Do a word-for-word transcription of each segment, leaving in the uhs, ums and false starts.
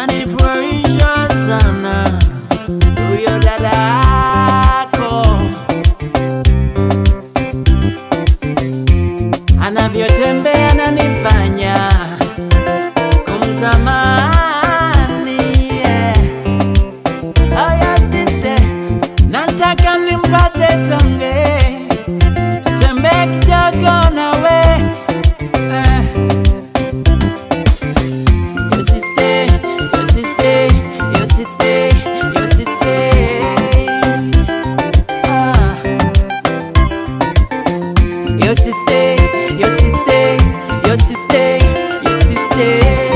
ananifurahisha sana huyo dadako, anavyotembea ananifanya kumtamani, yeah. Oh yeah sister, nataka nimpate tonge, tutembee kidogo nawe, eh. Your sister, your sister, your sister, your sister, ah. Your sister, your sister, your sister, your sister,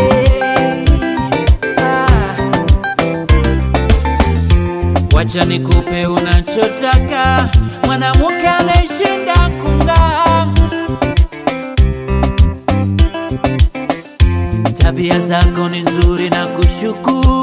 ah. Wacha nikupe unachotaka, mwanamke anayeshinda kung'aa. Tabia zako ni nzuri na kushukuru.